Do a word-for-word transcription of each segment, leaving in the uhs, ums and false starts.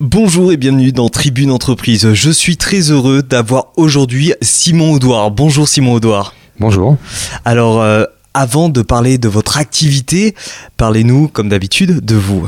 Bonjour et bienvenue dans Tribune Entreprise. Je suis très heureux d'avoir aujourd'hui Simon Audouard. Bonjour Simon Audouard. Bonjour. Alors, euh, avant de parler de votre activité, parlez-nous, comme d'habitude, de vous.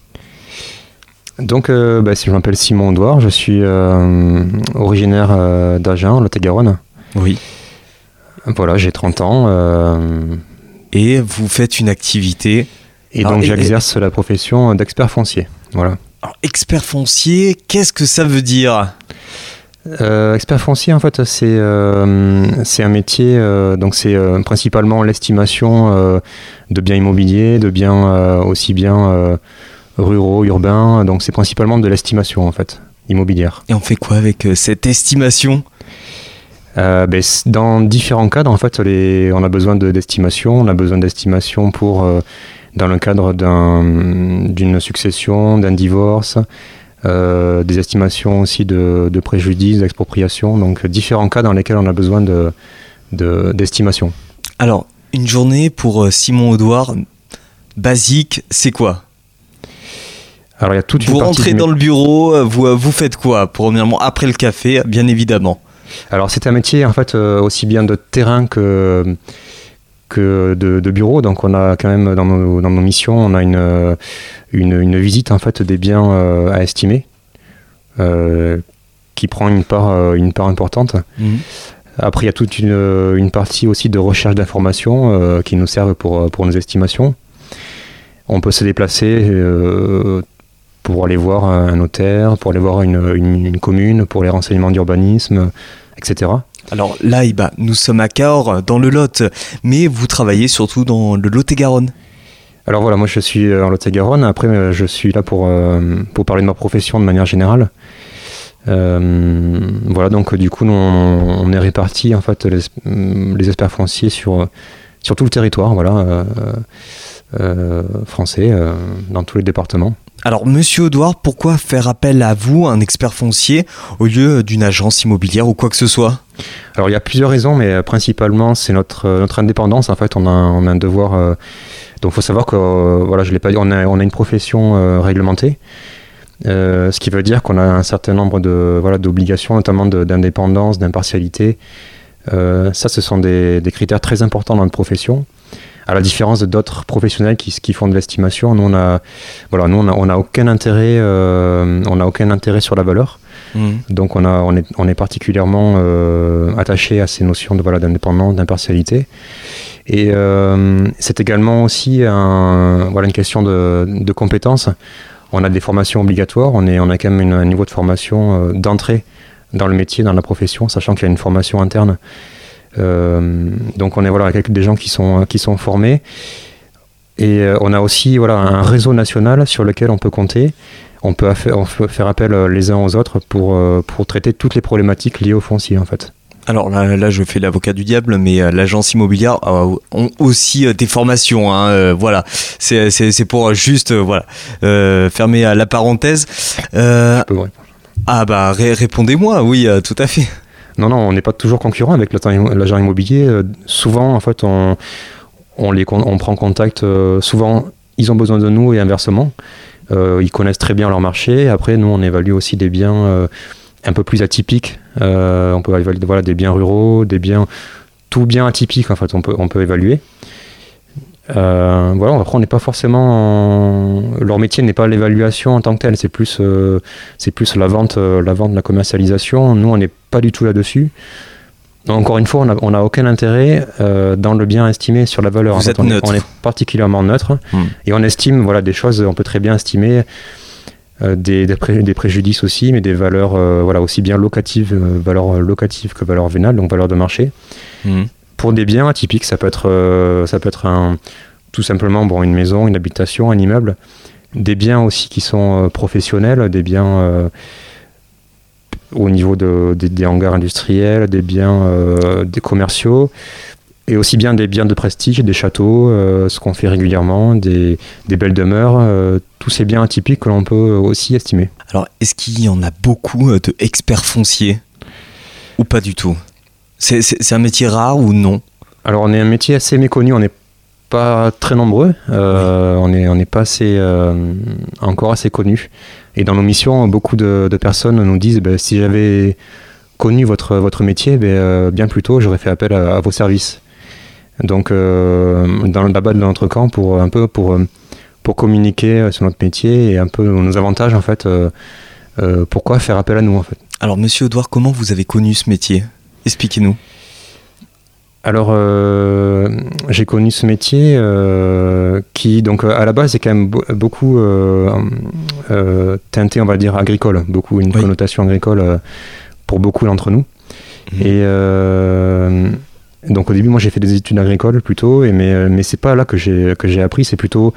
Donc, euh, bah, je m'appelle Simon Audouard, je suis euh, originaire euh, d'Agen, Lot-et-Garonne. Oui. Voilà, j'ai trente ans. Euh, et vous faites une activité. Et donc, Alors, j'exerce et... la profession d'expert foncier. Voilà. Alors, expert foncier, qu'est-ce que ça veut dire ? euh, Expert foncier, en fait, c'est, euh, c'est un métier, euh, donc c'est euh, principalement l'estimation euh, de biens immobiliers, de biens euh, aussi bien euh, ruraux, urbains, donc c'est principalement de l'estimation, en fait, immobilière. Et on fait quoi avec euh, cette estimation ? Euh, ben, dans différents cadres, en fait, les, on a besoin de, d'estimation. On a besoin d'estimation pour, euh, dans le cadre d'un, d'une succession, d'un divorce, euh, des estimations aussi de, de préjudice, d'expropriation. Donc, différents cas dans lesquels on a besoin de, de, d'estimation. Alors, une journée pour Simon Audouard, basique, c'est quoi ? Alors, il y a toute une vous partie rentrez du... dans le bureau, vous, vous faites quoi ? Premièrement, après le café, bien évidemment. Alors c'est un métier en fait euh, aussi bien de terrain que, que de, de bureau, donc on a quand même dans nos, dans nos missions on a une, une, une visite en fait des biens euh, à estimer euh, qui prend une part, euh, une part importante. Mmh. Après il y a toute une, une partie aussi de recherche d'informations euh, qui nous servent pour, pour nos estimations. On peut se déplacer euh, pour aller voir un notaire, pour aller voir une, une, une commune, pour les renseignements d'urbanisme, et cetera. Alors là, eh ben, nous sommes à Cahors, dans le Lot, mais vous travaillez surtout dans le Lot-et-Garonne. Alors voilà, moi je suis en Lot-et-Garonne, après je suis là pour, euh, pour parler de ma profession de manière générale. Euh, voilà, donc du coup, nous, on, on est répartis, en fait, les, les experts fonciers sur, sur tout le territoire, voilà, euh, euh, français, euh, dans tous les départements. Alors, monsieur Audouard, pourquoi faire appel à vous, un expert foncier, au lieu d'une agence immobilière ou quoi que ce soit ? Alors, il y a plusieurs raisons, mais principalement, c'est notre, notre indépendance. En fait, on a, on a un devoir... Euh, donc, il faut savoir que, euh, voilà, je l'ai pas dit, on a, on a une profession euh, réglementée, euh, ce qui veut dire qu'on a un certain nombre de, voilà, d'obligations, notamment de, d'indépendance, d'impartialité. Euh, ça, ce sont des, des critères très importants dans notre profession. À la différence de d'autres professionnels qui, qui font de l'estimation, nous on a, voilà, nous on a, on a aucun intérêt, euh, on a aucun intérêt sur la valeur. Mmh. Donc on a, on est, on est particulièrement euh, attaché à ces notions de voilà d'indépendance, d'impartialité. Et euh, c'est également aussi un, voilà une question de, de compétences. On a des formations obligatoires. On est, on a quand même une, un niveau de formation euh, d'entrée dans le métier, dans la profession, sachant qu'il y a une formation interne. Euh, donc on est voilà avec des gens qui sont qui sont formés et euh, on a aussi voilà un réseau national sur lequel on peut compter. On peut, affaire, on peut faire appel les uns aux autres pour euh, pour traiter toutes les problématiques liées au foncier en fait. Alors là, là je fais l'avocat du diable, mais euh, l'agence immobilière euh, ont aussi euh, des formations, hein, euh, voilà. C'est c'est c'est pour juste euh, voilà euh, fermer euh, la parenthèse. Euh, Je peux vous répondre. Ah bah ré- répondez-moi, oui, euh, tout à fait. Non, non, on n'est pas toujours concurrent avec l'agent immobilier. Euh, souvent, en fait, on, on, les, on prend contact. Euh, souvent, ils ont besoin de nous et inversement. Euh, ils connaissent très bien leur marché. Après, nous, on évalue aussi des biens euh, un peu plus atypiques. Euh, on peut évaluer voilà, des biens ruraux, des biens... Tout bien atypique, en fait, on peut, on peut évaluer. Euh, voilà, après, on n'est pas forcément... En... Leur métier n'est pas l'évaluation en tant que tel. C'est plus, euh, c'est plus la vente, euh, la vente, la commercialisation. Nous, on n'est pas du tout là-dessus. Donc, encore une fois, on n'a aucun intérêt euh, dans le bien estimé sur la valeur. Vous en fait, êtes on, neutre. Est, on est particulièrement neutre mmh. Et on estime voilà, des choses, on peut très bien estimer euh, des, des, pré, des préjudices aussi, mais des valeurs euh, voilà, aussi bien locatives, euh, valeurs locatives que valeurs vénales, donc valeurs de marché. Mmh. Pour des biens atypiques, ça peut être, euh, ça peut être un, tout simplement bon, une maison, une habitation, un immeuble. Des biens aussi qui sont euh, professionnels, des biens... Euh, au niveau de, de, des hangars industriels, des biens euh, des commerciaux, et aussi bien des biens de prestige, des châteaux, euh, ce qu'on fait régulièrement, des, des belles demeures, euh, tous ces biens atypiques que l'on peut aussi estimer. Alors, est-ce qu'il y en a beaucoup de experts fonciers ou pas du tout ? c'est, c'est, c'est un métier rare ou non ? Alors, on est un métier assez méconnu, on n'est pas très nombreux, euh, oui. on n'est on est pas assez, euh, encore assez connu. Et dans nos missions, beaucoup de, de personnes nous disent ben, si j'avais connu votre, votre métier, ben, euh, bien plus tôt, j'aurais fait appel à, à vos services. Donc, euh, dans le bas de notre camp, pour un peu pour, pour communiquer sur notre métier et un peu nos avantages, en fait, euh, euh, pourquoi faire appel à nous, en fait. Alors, Monsieur Audouard, comment vous avez connu ce métier ? Expliquez-nous. Alors, euh, j'ai connu ce métier euh, qui, donc, à la base, est quand même bo- beaucoup euh, euh, teinté, on va dire, agricole, beaucoup une oui. connotation agricole euh, pour beaucoup d'entre nous. Mmh. Et euh, donc, au début, moi, j'ai fait des études agricoles plutôt, et mais mais c'est pas là que j'ai que j'ai appris, c'est plutôt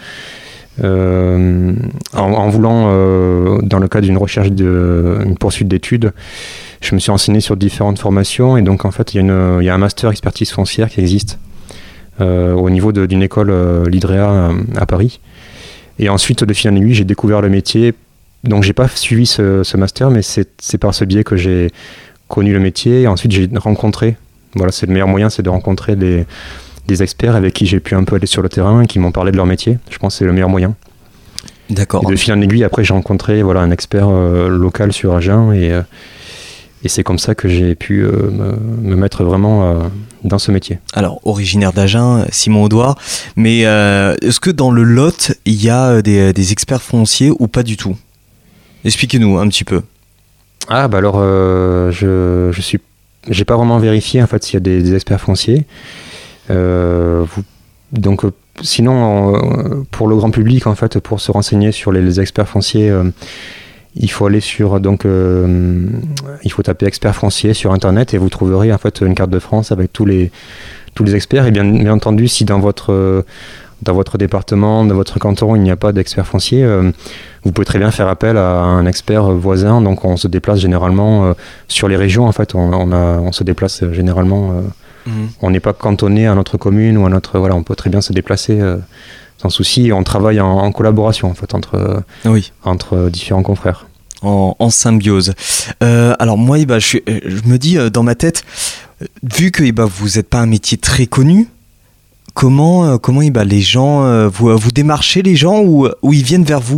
euh, en, en voulant, euh, dans le cadre d'une recherche, de, une poursuite d'études. Je me suis renseigné sur différentes formations et donc en fait il y a, une, il y a un master expertise foncière qui existe euh, au niveau de, d'une école, euh, l'I D R E A à, à Paris. Et ensuite de fil en aiguille j'ai découvert le métier. Donc j'ai pas suivi ce, ce master, mais c'est, c'est par ce biais que j'ai connu le métier et ensuite j'ai rencontré. Voilà, c'est le meilleur moyen, c'est de rencontrer des, des experts avec qui j'ai pu un peu aller sur le terrain et qui m'ont parlé de leur métier. Je pense que c'est le meilleur moyen. D'accord. Et de fil en aiguille après j'ai rencontré voilà un expert euh, local sur Agen et euh, Et c'est comme ça que j'ai pu euh, me, me mettre vraiment euh, dans ce métier. Alors, originaire d'Agen, Simon Audouard, mais euh, est-ce que dans le Lot, il y a des, des experts fonciers ou pas du tout ? Expliquez-nous un petit peu. Ah, bah alors, euh, je je suis, j'ai pas vraiment vérifié en fait s'il y a des, des experts fonciers. Euh, vous, donc, euh, sinon, euh, pour le grand public, en fait, pour se renseigner sur les, les experts fonciers, euh, il faut aller sur donc euh, il faut taper expert foncier sur internet et vous trouverez en fait une carte de France avec tous les tous les experts et bien, bien entendu si dans votre dans votre département, dans votre canton il n'y a pas d'expert foncier, euh, vous pouvez très bien faire appel à un expert voisin. Donc on se déplace généralement euh, sur les régions en fait on, on a on se déplace généralement euh, mmh. On n'est pas cantonné à notre commune ou à notre voilà on peut très bien se déplacer euh, sans souci, on travaille en, en collaboration en fait entre, oui. entre différents confrères. En, en symbiose. Euh, alors moi, eh ben, je, je me dis euh, dans ma tête, vu que eh ben, vous n'êtes pas un métier très connu, comment, euh, comment eh ben, les gens, euh, vous, vous démarchez les gens ou, ou ils viennent vers vous ?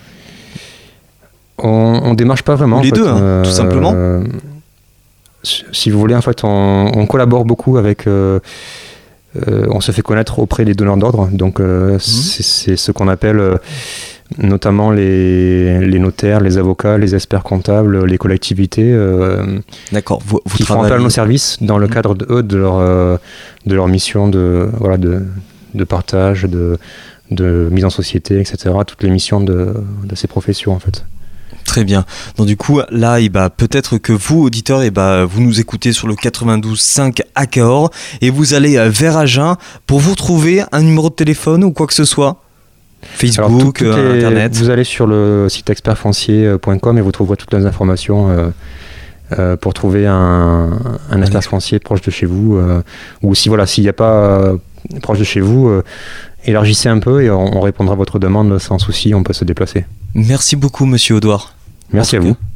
On ne démarche pas vraiment. Ou les en fait. deux, hein, euh, tout simplement. Euh, si vous voulez, en fait, on, on collabore beaucoup avec... Euh, Euh, on se fait connaître auprès des donneurs d'ordre, donc euh, mmh. c'est, c'est ce qu'on appelle euh, notamment les, les notaires, les avocats, les experts comptables, les collectivités euh, D'accord. Vous, vous qui travaillez... font appel à nos services dans le mmh. cadre de, eux, de, leur, euh, de leur mission de, voilà, de, de partage, de, de mise en société, et cetera. Toutes les missions de, de ces professions en fait. Très bien. Donc du coup, là, eh ben, peut-être que vous, auditeurs, eh ben, vous nous écoutez sur le quatre-vingt-douze cinq à Cahors et vous allez vers Agen pour vous trouver un numéro de téléphone ou quoi que ce soit. Facebook, Alors, tout, tout euh, est, Internet. Vous allez sur le site expert foncier point com et vous trouverez toutes les informations euh, euh, pour trouver un, un expert foncier proche de chez vous. Euh, ou si voilà, s'il n'y a pas euh, proche de chez vous, euh, élargissez un peu et on, on répondra à votre demande sans souci, on peut se déplacer. Merci beaucoup, Monsieur Audouard. Merci à vous.